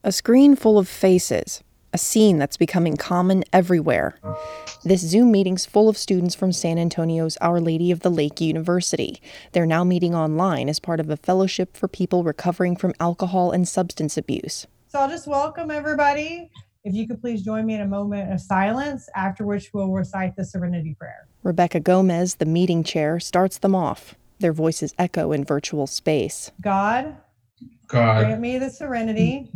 A screen full of faces, a scene that's becoming common everywhere. This Zoom meeting's full of students from San Antonio's Our Lady of the Lake University. They're now meeting online as part of a fellowship for people recovering from alcohol and substance abuse. So I'll just welcome everybody. If you could please join me in a moment of silence, after which we'll recite the Serenity Prayer. Rebecca Gomez, the meeting chair, starts them off. Their voices echo in virtual space. God, grant me the serenity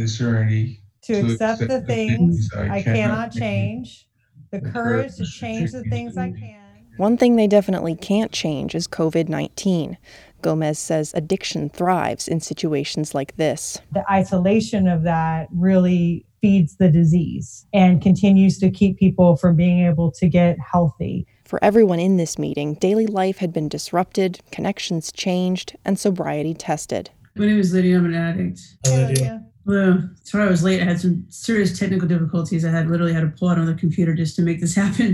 to accept the things I cannot change, the courage to change the things I can. One thing they definitely can't change is COVID-19. Gomez says addiction thrives in situations like this. The isolation of that really feeds the disease and continues to keep people from being able to get healthy. For everyone in this meeting, daily life had been disrupted, connections changed, and sobriety tested. My name is Lydia. I'm an addict. Hey, Lydia. Well, sorry I was late. I had some serious technical difficulties. I literally had to pull out another computer just to make this happen.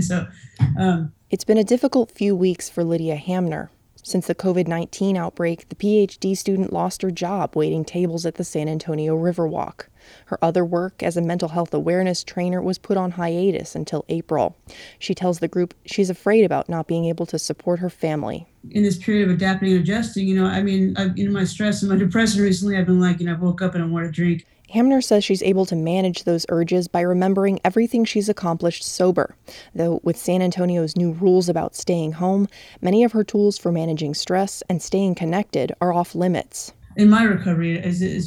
It's been a difficult few weeks for Lydia Hamner. Since the COVID-19 outbreak, the PhD student lost her job waiting tables at the San Antonio Riverwalk. Her other work as a mental health awareness trainer was put on hiatus until April. She tells the group she's afraid about not being able to support her family. In this period of adapting and adjusting, in my stress and my depression recently, I've been I woke up and I want to drink. Hamner says she's able to manage those urges by remembering everything she's accomplished sober. Though with San Antonio's new rules about staying home, many of her tools for managing stress and staying connected are off limits. In my recovery,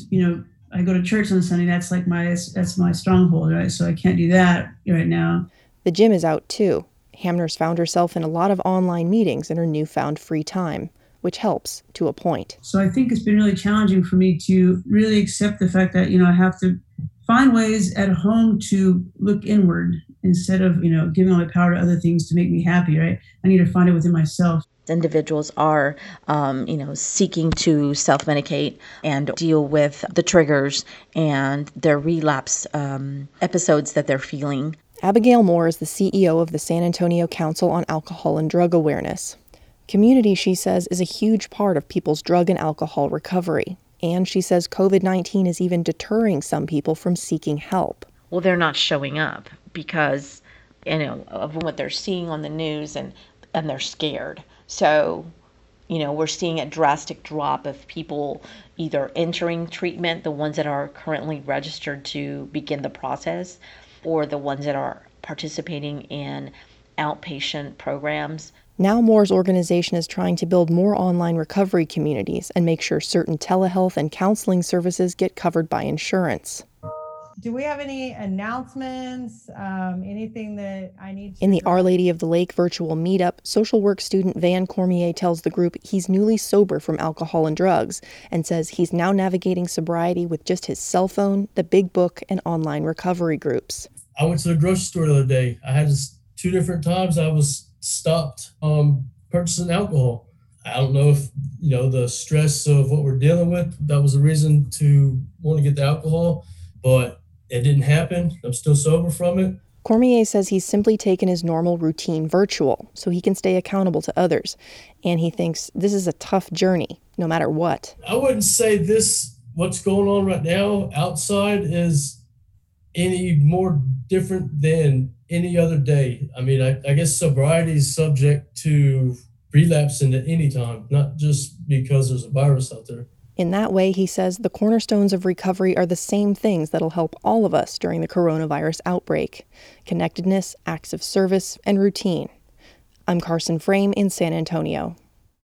I go to church on Sunday. That's my stronghold, right? So I can't do that right now. The gym is out too. Hamner's found herself in a lot of online meetings in her newfound free time, which helps to a point. So I think it's been really challenging for me to really accept the fact that, I have to find ways at home to look inward instead of, giving all my power to other things to make me happy, right? I need to find it within myself. Individuals are, seeking to self-medicate and deal with the triggers and their relapse episodes that they're feeling. Abigail Moore is the CEO of the San Antonio Council on Alcohol and Drug Awareness. Community, she says, is a huge part of people's drug and alcohol recovery. And she says COVID-19 is even deterring some people from seeking help. Well, they're not showing up because, of what they're seeing on the news and they're scared. So, we're seeing a drastic drop of people either entering treatment, the ones that are currently registered to begin the process, or the ones that are participating in outpatient programs. Now Moore's organization is trying to build more online recovery communities and make sure certain telehealth and counseling services get covered by insurance. Do we have any announcements, anything that I need to... In the Our Lady of the Lake virtual meetup, social work student Van Cormier tells the group he's newly sober from alcohol and drugs and says he's now navigating sobriety with just his cell phone, the big book, and online recovery groups. I went to the grocery store the other day. I had 2 different times I was stopped purchasing alcohol. I don't know if, the stress of what we're dealing with, that was a reason to want to get the alcohol, but it didn't happen. I'm still sober from it. Cormier says he's simply taken his normal routine virtual so he can stay accountable to others. And he thinks this is a tough journey, no matter what. I wouldn't say what's going on right now outside is any more different than any other day. I mean, I guess sobriety is subject to relapsing at any time, not just because there's a virus out there. In that way, he says, the cornerstones of recovery are the same things that'll help all of us during the coronavirus outbreak: connectedness, acts of service, and routine. I'm Carson Frame in San Antonio.